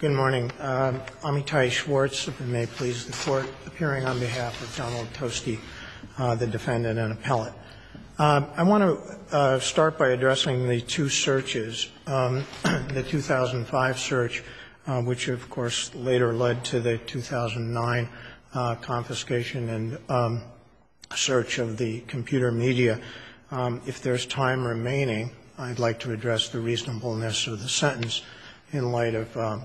Good morning. Amitai Schwartz, if it may please the Court, appearing on behalf of Donald Toste, the defendant and appellate. I want to start by addressing the two searches, the 2005 search, which of course later led to the 2009 confiscation and search of the computer media. If there's time remaining, I'd like to address the reasonableness of the sentence in light of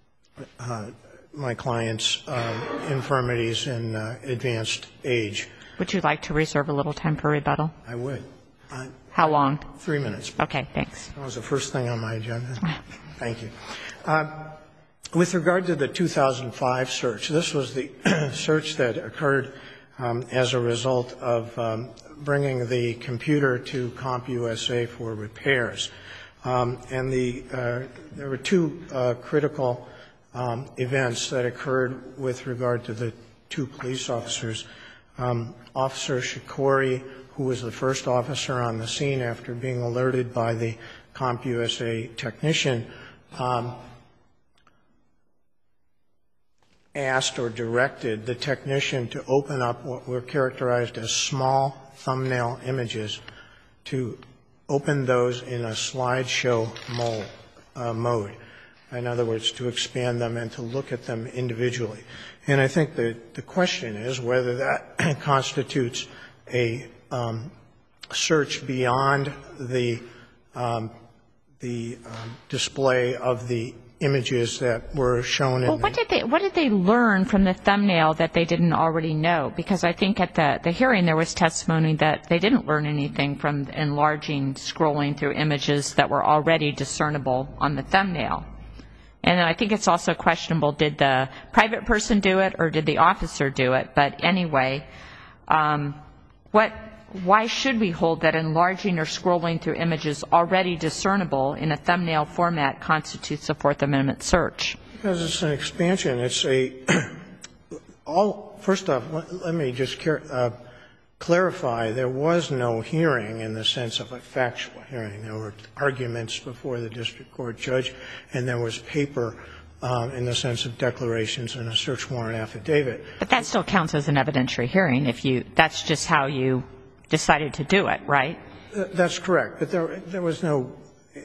my client's infirmities and advanced age. Would you like to reserve a little time for rebuttal? I would. How long? 3 minutes. Okay, thanks. That was the first thing on my agenda. Thank you. With regard to the 2005 search, this was the search that occurred as a result of bringing the computer to CompUSA for repairs. And there were two critical events that occurred with regard to the two police officers. Officer Shikori, who was the first officer on the scene after being alerted by the CompUSA technician, asked or directed the technician to open up what were characterized as small thumbnail images, to open those in a slideshow mode. In other words, to expand them and to look at them individually. And I think the question is whether that constitutes a search beyond the display of the images that were shown in well, what did they learn from the thumbnail that they didn't already know? Because I think at the hearing there was testimony that they didn't learn anything from enlarging, scrolling through images that were already discernible on the thumbnail. And I think it's also questionable, did the private person do it or did the officer do it? But anyway, why should we hold that enlarging or scrolling through images already discernible in a thumbnail format constitutes a Fourth Amendment search? Because it's an expansion. It's first off, let me just clarify, there was no hearing in the sense of a factual hearing. There were arguments before the district court judge, and there was paper in the sense of declarations and a search warrant affidavit. But that still counts as an evidentiary hearing that's just how you decided to do it, right? That's correct. But there was no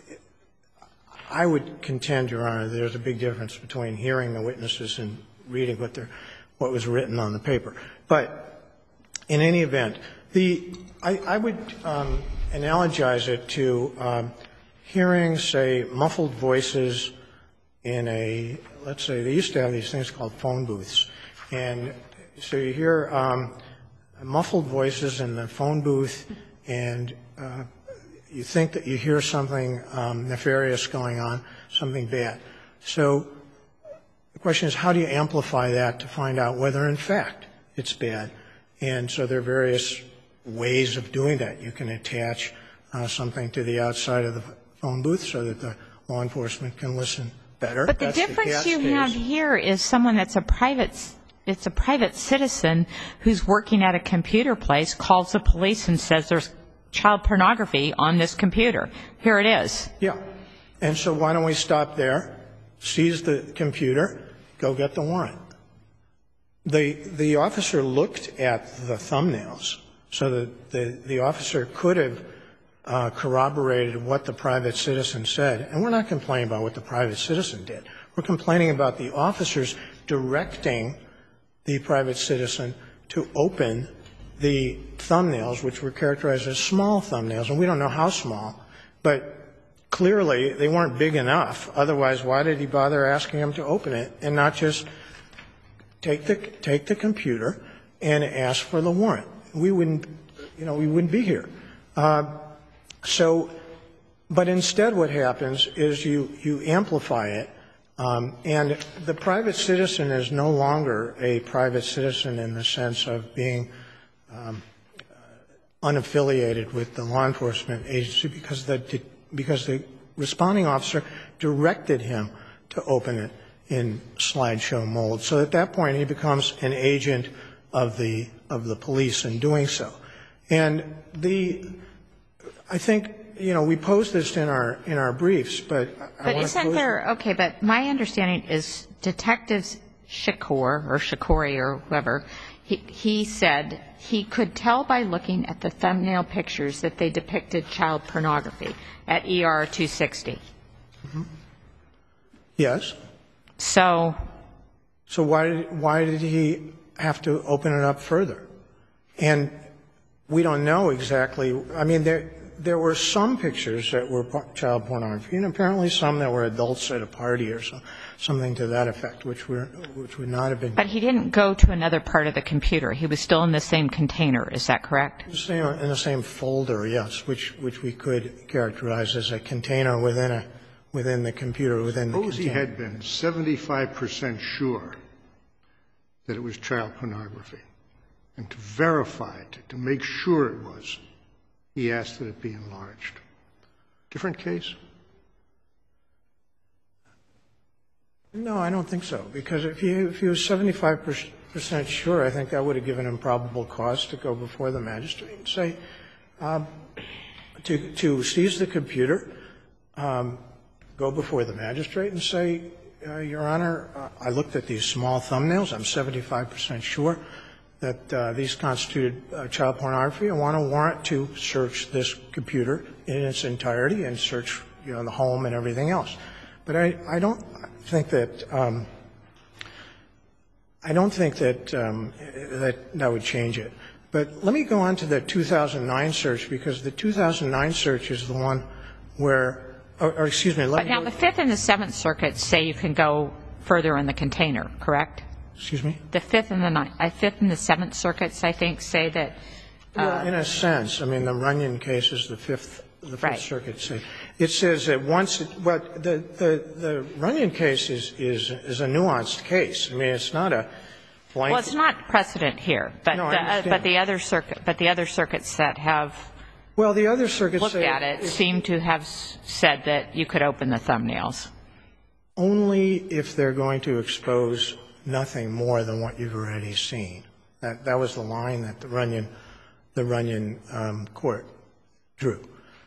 – I would contend, Your Honor, there's a big difference between hearing the witnesses and reading what was written on the paper. But in any event, I would analogize it to hearing, say, muffled voices in let's say, they used to have these things called phone booths. And so you hear muffled voices in the phone booth, and you think that you hear something nefarious going on, something bad. So the question is, how do you amplify that to find out whether, in fact, it's bad? And so there are various ways of doing that. You can attach something to the outside of the phone booth so that the law enforcement can listen better. But the difference you have here is someone that's a private citizen who's working at a computer place, calls the police and says there's child pornography on this computer. Here it is. Yeah. And so why don't we stop there, seize the computer, go get the warrant? The officer looked at the thumbnails so that the officer could have corroborated what the private citizen said. And we're not complaining about what the private citizen did. We're complaining about the officers directing the private citizen to open the thumbnails, which were characterized as small thumbnails. And we don't know how small, but clearly they weren't big enough. Otherwise, why did he bother asking them to open it and not just take the computer and ask for the warrant? We wouldn't be here. But instead what happens is you amplify it, and the private citizen is no longer a private citizen in the sense of being unaffiliated with the law enforcement agency because the responding officer directed him to open it in slideshow mode. So at that point he becomes an agent of the police in doing so. And I think you know, we posed this in our briefs, but I want to isn't there, okay, but my understanding is Detectives Shikori or whoever, he said he could tell by looking at the thumbnail pictures that they depicted child pornography at ER 260. Mm-hmm. Yes. So why did he have to open it up further? And we don't know exactly. I mean, there were some pictures that were child pornography, and apparently some that were adults at a party or something to that effect, which would not have been. But he didn't go to another part of the computer. He was still in the same container. Is that correct? In the same folder, yes, which we could characterize as a container within the computer, within the container. Suppose he had been 75% sure that it was child pornography, and to verify it, to make sure it was, he asked that it be enlarged. Different case? No, I don't think so, because if he was 75% sure, I think that would have given him probable cause to go before the magistrate and say, to seize the computer, go before the magistrate and say, Your Honor, I looked at these small thumbnails. I'm 75% sure that these constituted child pornography. I want a warrant to search this computer in its entirety and search, you know, the home and everything else. But I don't think that that would change it. But let me go on to the 2009 search, because the 2009 search is the one where, or excuse me. But now the Fifth and the Seventh Circuits say you can go further in the container, correct? Excuse me? The Fifth and the Seventh Circuits, I think, say that. Well, in a sense, I mean, the Runyon case is the Fifth Circuit say. It says that once, but the Runyon case is a nuanced case. I mean, it's not a blanket. Well, it's not precedent here, but no, but the other circuits that have the other circuits looked at it seem to have said that you could open the thumbnails. Only if they're going to expose nothing more than what you've already seen. That was the line that the Runyon court drew.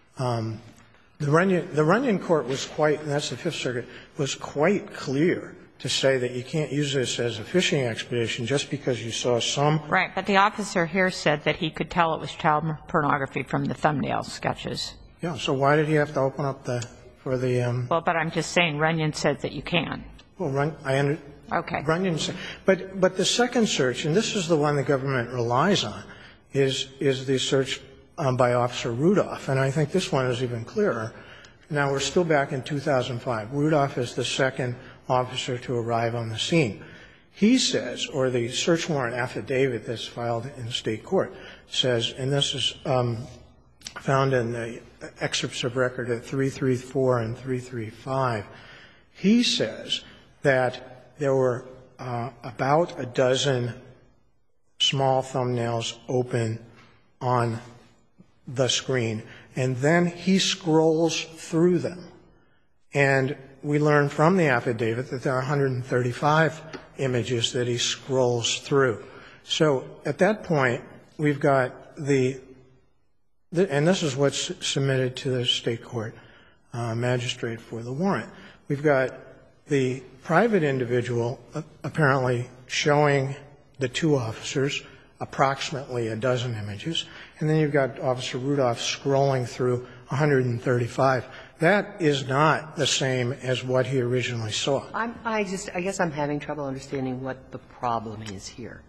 The Runyon court was quite, and that's the Fifth Circuit, was quite clear to say that you can't use this as a fishing expedition just because you saw some. Right, but the officer here said that he could tell it was child pornography from the thumbnail sketches. Yeah, so why did he have to open up for the? Well, but I'm just saying Runyon said that you can. Well, Okay. Runyon said, but the second search, and this is the one the government relies on, is the search by Officer Rudolph, and I think this one is even clearer. Now, we're still back in 2005. Rudolph is the second officer to arrive on the scene. He says, or the search warrant affidavit that's filed in the state court says, and this is found in the excerpts of record at 334 and 335, he says that there were about a dozen small thumbnails open on the screen, and then he scrolls through them. And we learn from the affidavit that there are 135 images that he scrolls through. So at that point, we've got and this is what's submitted to the state court magistrate for the warrant. We've got the private individual apparently showing the two officers approximately a dozen images, and then you've got Officer Rudolph scrolling through 135. That is not the same as what he originally saw. I guess I'm having trouble understanding what the problem is here.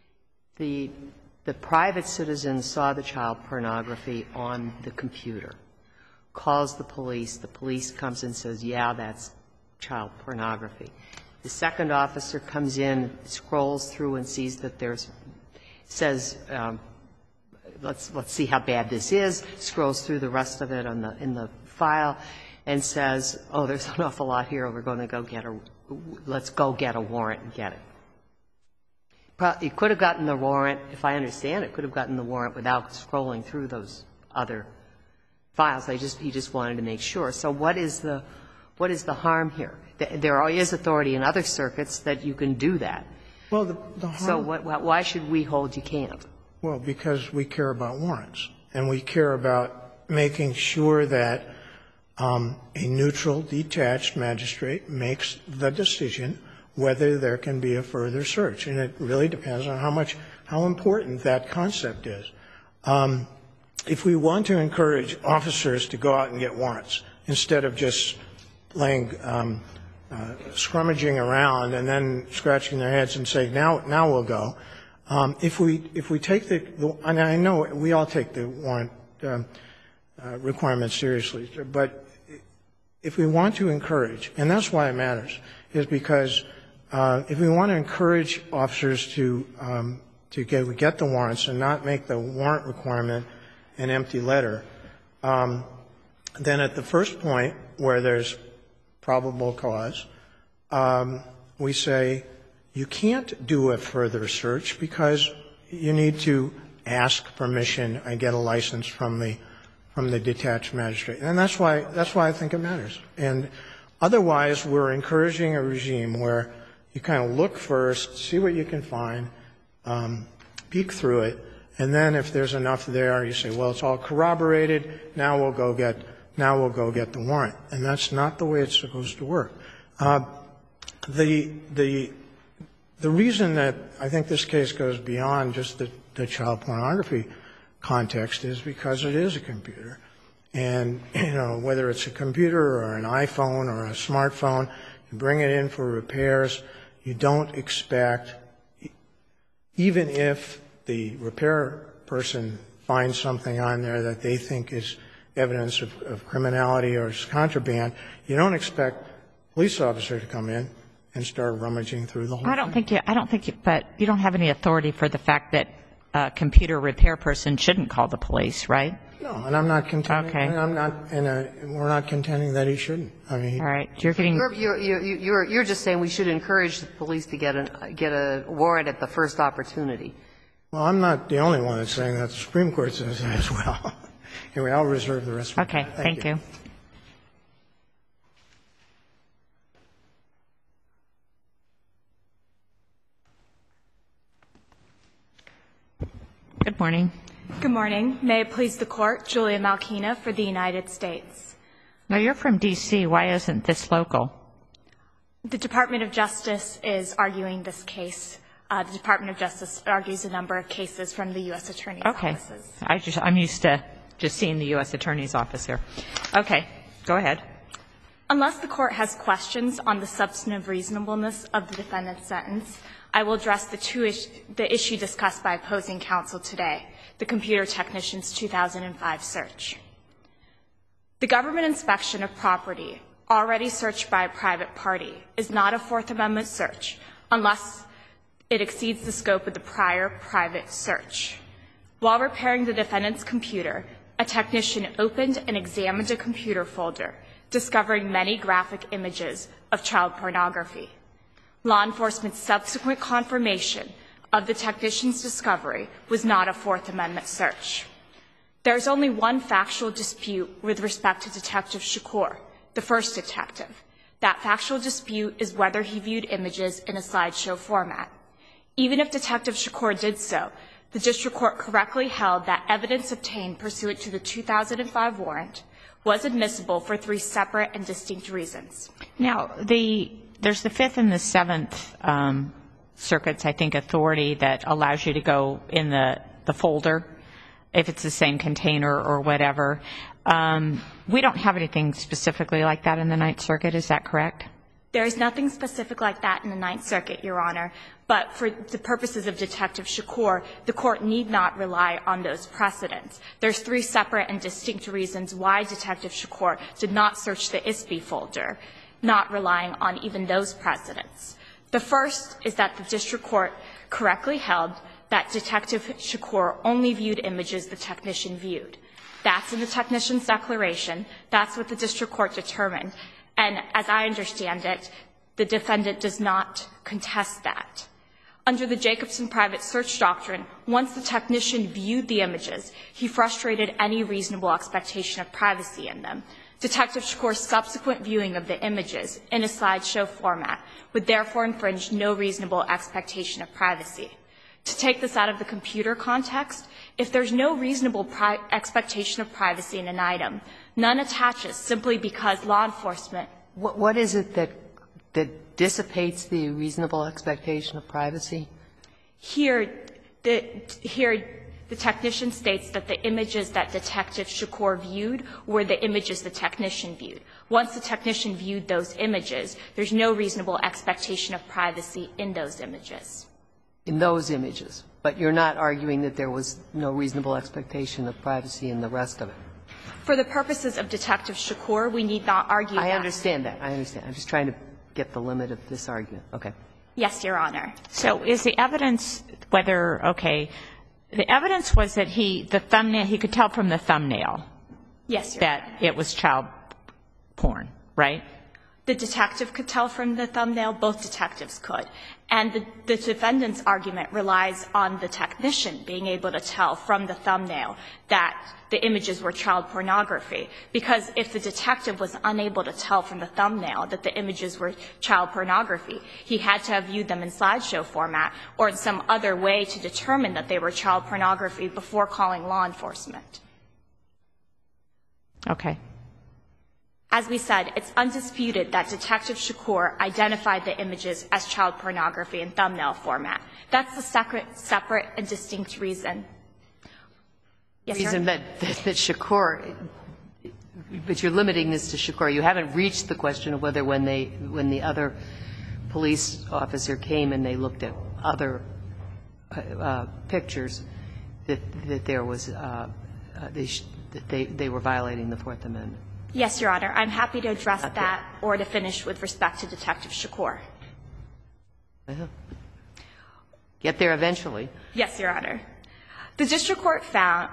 The private citizen saw the child pornography on the computer, calls the police comes and says, yeah, that's child pornography. The second officer comes in, scrolls through and sees that says, let's see how bad this is, scrolls through the rest of it in the file and says, oh, there's an awful lot here, let's go get a warrant and get it. He could have gotten the warrant, if I understand it, could have gotten the warrant without scrolling through those other files. He just wanted to make sure. So what is the harm here? There is authority in other circuits that you can do that. Well, the harm. So why should we hold you can't? Well, because we care about warrants, and we care about making sure that a neutral, detached magistrate makes the decision whether there can be a further search. And it really depends on how important that concept is. If we want to encourage officers to go out and get warrants instead of just scrummaging around and then scratching their heads and saying, now we'll go. If we take and I know we all take the warrant requirements seriously, but if we want to encourage, and that's why it matters, is because if we want to encourage officers to get the warrants and not make the warrant requirement an empty letter, then at the first point where there's probable cause, we say you can't do a further search because you need to ask permission and get a license from the detached magistrate. And that's why I think it matters. And otherwise, we're encouraging a regime where you kind of look first, see what you can find, peek through it, and then if there's enough there, you say, well, it's all corroborated, now we'll go get the warrant. And that's not the way it's supposed to work. The reason that I think this case goes beyond just the child pornography context is because it is a computer. And, whether it's a computer or an iPhone or a smartphone, you bring it in for repairs, you don't expect, even if the repair person finds something on there that they think is evidence of criminality or is contraband, you don't expect a police officer to come in and start rummaging through the whole thing. But you don't have any authority for the fact that a computer repair person shouldn't call the police, right? No, and I'm not contending. Okay. We're not contending that he shouldn't. I mean, all right. You're just saying we should encourage the police to get a warrant at the first opportunity. Well, I'm not the only one that's saying that. The Supreme Court says that as well. Anyway, I'll reserve the rest of my time. Okay. Thank you. Good morning. Good morning. May it please the Court, Julia Malkina for the United States. Now, you're from D.C. Why isn't this local? The Department of Justice is arguing this case. The Department of Justice argues a number of cases from the U.S. Attorney's offices. I'm used to just seeing the U.S. Attorney's office here. Okay. Go ahead. Unless the Court has questions on the substantive reasonableness of the defendant's sentence, I will address the issue discussed by opposing counsel today, the computer technician's 2005 search. The government inspection of property already searched by a private party is not a Fourth Amendment search unless it exceeds the scope of the prior private search. While repairing the defendant's computer, a technician opened and examined a computer folder, discovering many graphic images of child pornography. Law enforcement's subsequent confirmation of the technician's discovery was not a Fourth Amendment search. There is only one factual dispute with respect to Detective Shakur, the first detective. That factual dispute is whether he viewed images in a slideshow format. Even if Detective Shakur did so, the district court correctly held that evidence obtained pursuant to the 2005 warrant was admissible for three separate and distinct reasons. Now, there's the Fifth and the Seventh Circuits, I think, authority that allows you to go in the folder if it's the same container or whatever. We don't have anything specifically like that in the Ninth Circuit. Is that correct? There is nothing specific like that in the Ninth Circuit, Your Honor. But for the purposes of Detective Shakur, the Court need not rely on those precedents. There's three separate and distinct reasons why Detective Shakur did not search the ISBI folder, not relying on even those precedents. The first is that the district court correctly held that Detective Shakur only viewed images the technician viewed. That's in the technician's declaration. That's what the district court determined. And as I understand it, the defendant does not contest that. Under the Jacobson private search doctrine, once the technician viewed the images, he frustrated any reasonable expectation of privacy in them. Detective Shakur's subsequent viewing of the images in a slideshow format would therefore infringe no reasonable expectation of privacy. To take this out of the computer context, if there's no reasonable expectation of privacy in an item, none attaches simply because law enforcement. What is it that dissipates the reasonable expectation of privacy? Here, the technician states that the images that Detective Shakur viewed were the images the technician viewed. Once the technician viewed those images, there's no reasonable expectation of privacy in those images. In those images. But you're not arguing that there was no reasonable expectation of privacy in the rest of it? For the purposes of Detective Shakur, we need not argue that. I understand that. I understand. I'm just trying to get the limit of this argument. Okay. Yes, Your Honor. So is the evidence whether, okay, the evidence was that the thumbnail, he could tell from the thumbnail. Yes, Your Honor. That it was child porn, right? The detective could tell from the thumbnail. Both detectives could. And the defendant's argument relies on the technician being able to tell from the thumbnail that the images were child pornography. Because if the detective was unable to tell from the thumbnail that the images were child pornography, he had to have viewed them in slideshow format or in some other way to determine that they were child pornography before calling law enforcement. Okay. As we said, it's undisputed that Detective Shakur identified the images as child pornography in thumbnail format. That's the separate and distinct reason. Yes, reason that Shakur, but you're limiting this to Shakur. You haven't reached the question of whether when the other police officer came and they looked at other pictures that there was that they were violating the Fourth Amendment. Yes, Your Honor. I'm happy to address that or to finish with respect to Detective Shakur. Get there eventually. Yes, Your Honor. The district court found,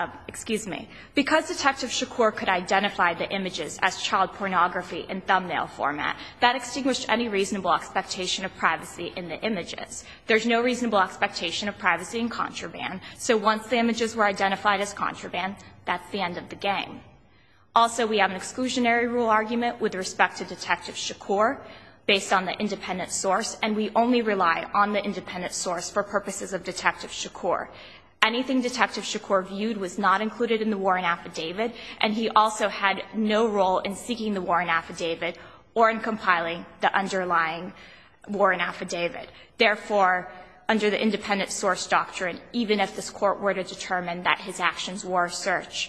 because Detective Shakur could identify the images as child pornography in thumbnail format, that extinguished any reasonable expectation of privacy in the images. There's no reasonable expectation of privacy in contraband, so once the images were identified as contraband, that's the end of the game. Also, we have an exclusionary rule argument with respect to Detective Shakur based on the independent source, and we only rely on the independent source for purposes of Detective Shakur. Anything Detective Shakur viewed was not included in the warrant affidavit, and he also had no role in seeking the warrant affidavit or in compiling the underlying warrant affidavit. Therefore, under the independent source doctrine, even if this court were to determine that his actions were a search,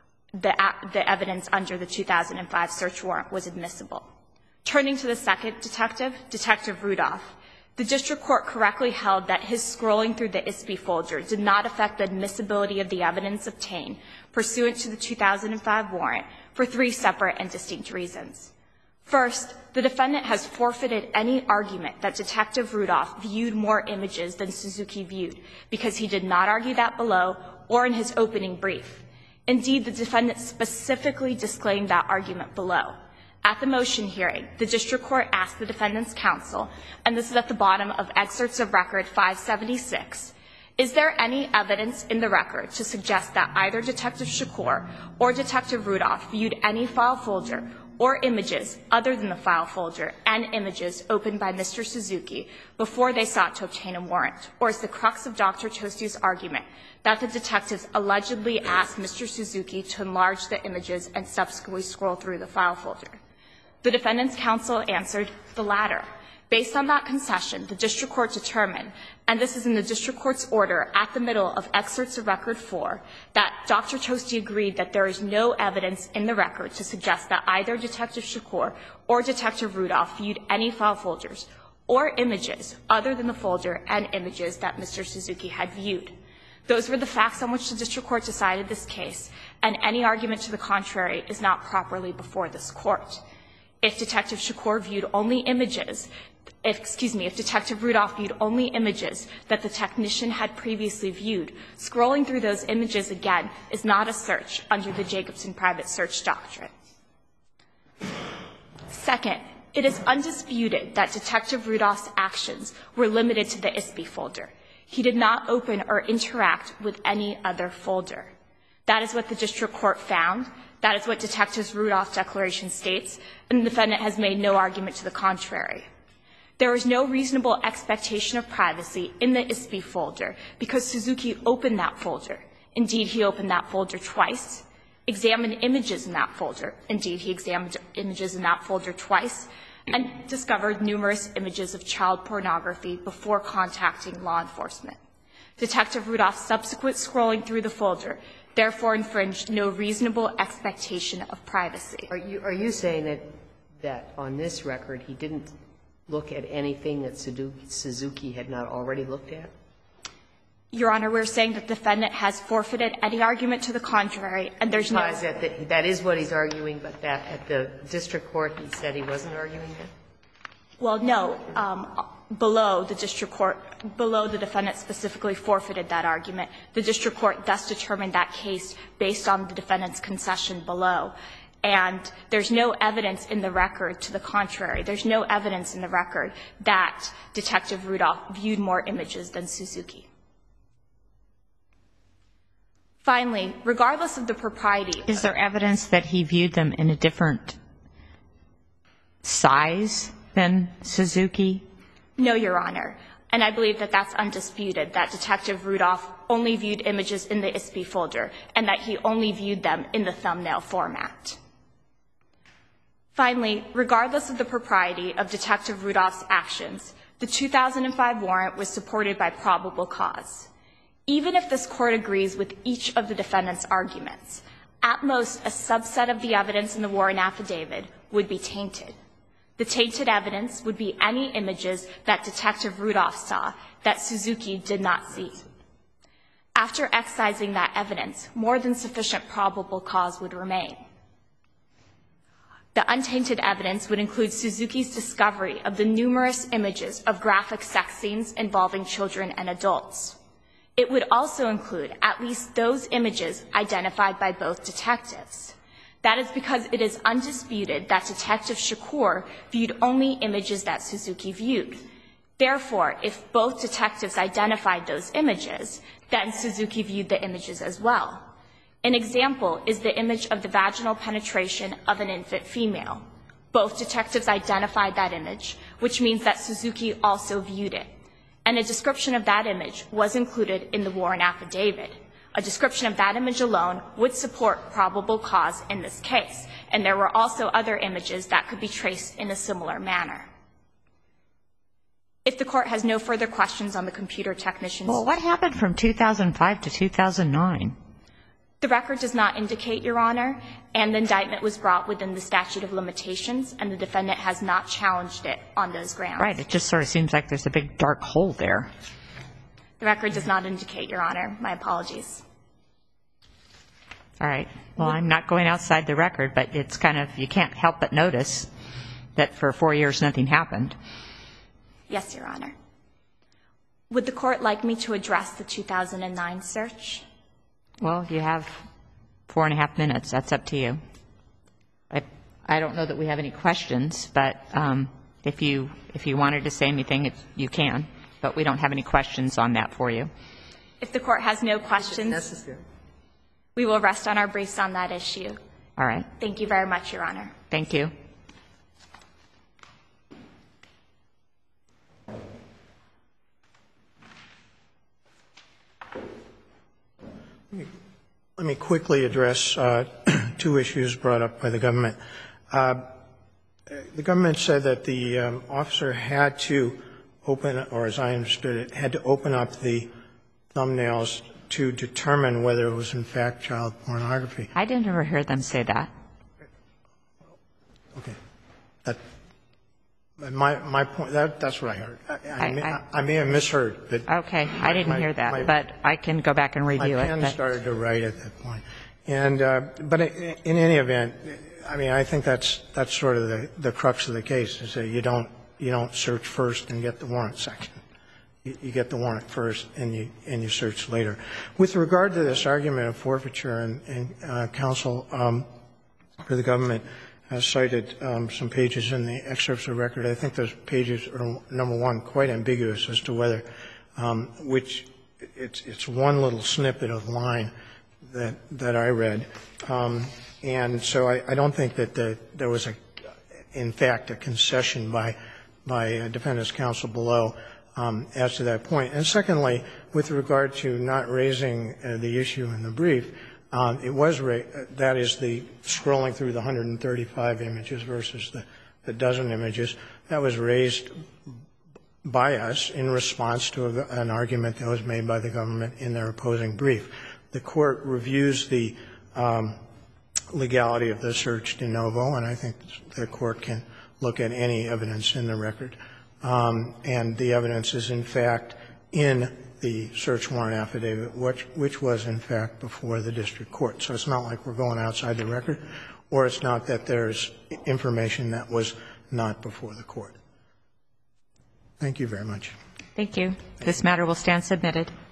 the evidence under the 2005 search warrant was admissible. Turning to the second detective, Detective Rudolph, the district court correctly held that his scrolling through the ISB folder did not affect the admissibility of the evidence obtained pursuant to the 2005 warrant for three separate and distinct reasons. First, the defendant has forfeited any argument that Detective Rudolph viewed more images than Suzuki viewed because he did not argue that below or in his opening brief. Indeed, the defendant specifically disclaimed that argument below. At the motion hearing, the district court asked the defendant's counsel, and this is at the bottom of excerpts of record 576, is there any evidence in the record to suggest that either Detective Shakur or Detective Rudolph viewed any file folder or images other than the file folder and images opened by Mr. Suzuki before they sought to obtain a warrant? Or is the crux of Dr. Tosti's argument that the detectives allegedly asked Mr. Suzuki to enlarge the images and subsequently scroll through the file folder? The defendant's counsel answered the latter. Based on that concession, the district court determined, and this is in the district court's order at the middle of excerpts of record 4, that Dr. Tosti agreed that there is no evidence in the record to suggest that either Detective Shakur or Detective Rudolph viewed any file folders or images other than the folder and images that Mr. Suzuki had viewed. Those were the facts on which the district court decided this case, and any argument to the contrary is not properly before this court. If Detective Shakur viewed only images, if Detective Rudolph viewed only images that the technician had previously viewed, scrolling through those images again is not a search under the Jacobson private search doctrine. Second, it is undisputed that Detective Rudolph's actions were limited to the ISB folder. He did not open or interact with any other folder. That is what the district court found. That is what Detective Rudolph's declaration states, and the defendant has made no argument to the contrary. There was no reasonable expectation of privacy in the ISBI folder because Suzuki opened that folder. Indeed, he opened that folder twice, examined images in that folder. Indeed, he examined images in that folder twice, and discovered numerous images of child pornography before contacting law enforcement. Detective Rudolph's subsequent scrolling through the folder therefore infringed no reasonable expectation of privacy. Are you saying that on this record he didn't look at anything that Suzuki had not already looked at? Your Honor, we're saying that the defendant has forfeited any argument to the contrary, and there's no... That is what he's arguing, but that at the district court he said he wasn't arguing that? Well, no. Below the district court, below the defendant specifically forfeited that argument. The district court thus determined that case based on the defendant's concession below. And there's no evidence in the record to the contrary. There's no evidence in the record that Detective Rudolph viewed more images than Suzuki. Finally, regardless of the propriety... Is there evidence that he viewed them in a different size than Suzuki? No, Your Honor. And I believe that that's undisputed, that Detective Rudolph only viewed images in the ISBI folder and that he only viewed them in the thumbnail format. Finally, regardless of the propriety of Detective Rudolph's actions, the 2005 warrant was supported by probable cause. Even if this Court agrees with each of the defendant's arguments, at most a subset of the evidence in the warrant affidavit would be tainted. The tainted evidence would be any images that Detective Rudolph saw that Suzuki did not see. After excising that evidence, more than sufficient probable cause would remain. The untainted evidence would include Suzuki's discovery of the numerous images of graphic sex scenes involving children and adults. It would also include at least those images identified by both detectives. That is because it is undisputed that Detective Shakur viewed only images that Suzuki viewed. Therefore, if both detectives identified those images, then Suzuki viewed the images as well. An example is the image of the vaginal penetration of an infant female. Both detectives identified that image, which means that Suzuki also viewed it. And a description of that image was included in the warrant affidavit. A description of that image alone would support probable cause in this case, and there were also other images that could be traced in a similar manner. If the Court has no further questions on the computer technician's... Well, what happened from 2005 to 2009? The record does not indicate, Your Honor, and the indictment was brought within the statute of limitations, and the defendant has not challenged it on those grounds. Right. It just sort of seems like there's a big dark hole there. The record does not indicate, Your Honor. My apologies. All right. Well, I'm not going outside the record, but it's kind of, you can't help but notice that for 4 years nothing happened. Yes, Your Honor. Would the Court like me to address the 2009 search? Well, you have 4.5 minutes. That's up to you. I don't know that we have any questions, but if you wanted to say anything, you can. But we don't have any questions on that for you. If the Court has no questions, we will rest on our briefs on that issue. All right. Thank you very much, Your Honor. Thank you. Let me quickly address two issues brought up by the government. The government said that the officer had to open, or as I understood it, had to open up the thumbnails to determine whether it was in fact child pornography. I didn't ever hear them say that. Okay. My point, that's what I heard. I may have misheard. But okay. I didn't hear that, but I can go back and review it. My pen started to write at that point. And, but in any event, I mean, I think that's sort of the crux of the case, is that you don't search first and get the warrant section. You get the warrant first and you search later. With regard to this argument of forfeiture, and counsel for the government has cited some pages in the excerpts of the record. I think those pages are, number one, quite ambiguous as to whether which it's one little snippet of line that I read. And so I don't think that there was in fact a concession by by defendant's counsel below as to that point. And secondly, with regard to not raising the issue in the brief, it was that is the scrolling through the 135 images versus the dozen images. That was raised by us in response to an argument that was made by the government in their opposing brief. The Court reviews the legality of the search de novo, and I think the Court can look at any evidence in the record. And the evidence is, in fact, in the search warrant affidavit, which was, in fact, before the district court. So it's not like we're going outside the record, or it's not that there's information that was not before the court. Thank you very much. Thank you. This matter will stand submitted.